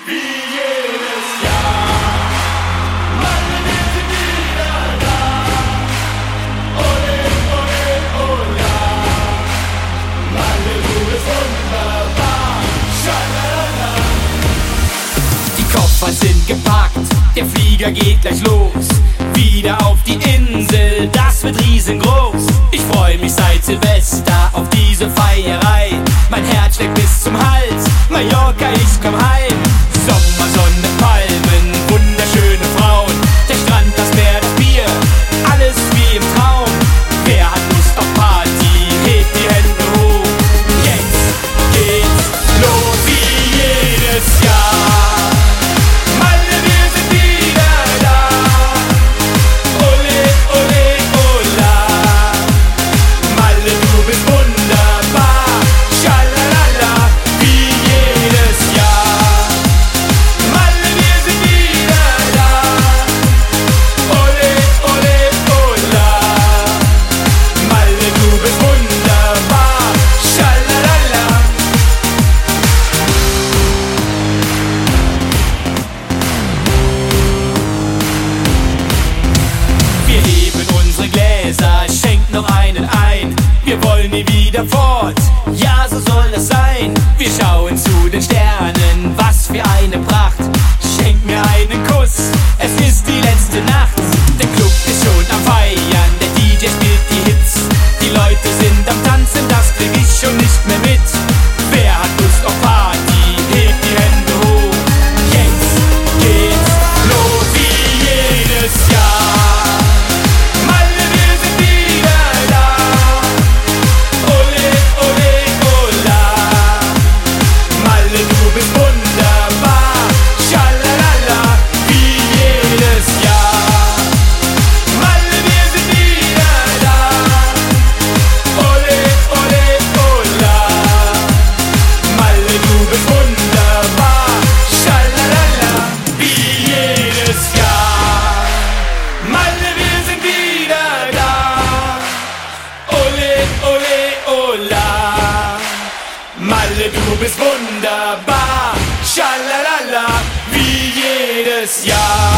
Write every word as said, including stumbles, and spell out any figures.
wie jedes Jahr. Malle, wir sind wieder da. Ole, ole, ola. Malle, du bist wunderbar. Schalala. Die Koffer sind gepackt, der Flieger geht gleich los. Wieder auf die Insel, das wird riesengroß. Ich freu mich seit Silvester auf diese Feierei. Mein Herz schlägt bis zum Hals, Mallorca, ich komm heim. Sommer, Sonne, Palmen, wunderschöne Frauen. Der Strand, das Meer, das Bier, alles wie im Traum. Wer hat Lust auf Party, hebt die Hände hoch. Jetzt geht's los wie jedes Jahr. Malle, wir sind wieder da. Ole, ole, ola. Malle, du bist wunderbar. Schalalala, wie jedes Jahr. Malle, wir sind wieder da. Ole, ole, ola. Malle, du bist wunderbar. Schalalala. Wir heben unsere Gläser, schenken noch einen ein. Wir wollen nie wieder fort, ja, so soll es sein. Wir schauen zu den Sternen, was für eine Pracht. Schenk mir einen Kuss, es ist die letzte Nacht. Der Club ist schon am Feiern, der D J spielt die Hits. Die Leute sind am Tanzen, das krieg ich schon nicht mehr mit. Wer hat Lust auf Party, hebt die Hände hoch. Jetzt geht's los wie jedes Jahr. Malle, wir sind wieder da. Ole, ole, ola. Malle, du bist wunderbar. Schalalala, wie jedes Jahr. Malle, wir sind wieder da. Ole, ole, ola. Malle, du bist wunderbar. Schalalala, wie jedes Jahr. Malle, wir sind wieder da. Ole, ole, ola. Malle, du bist wunderbar. Schalalala, wie jedes Jahr.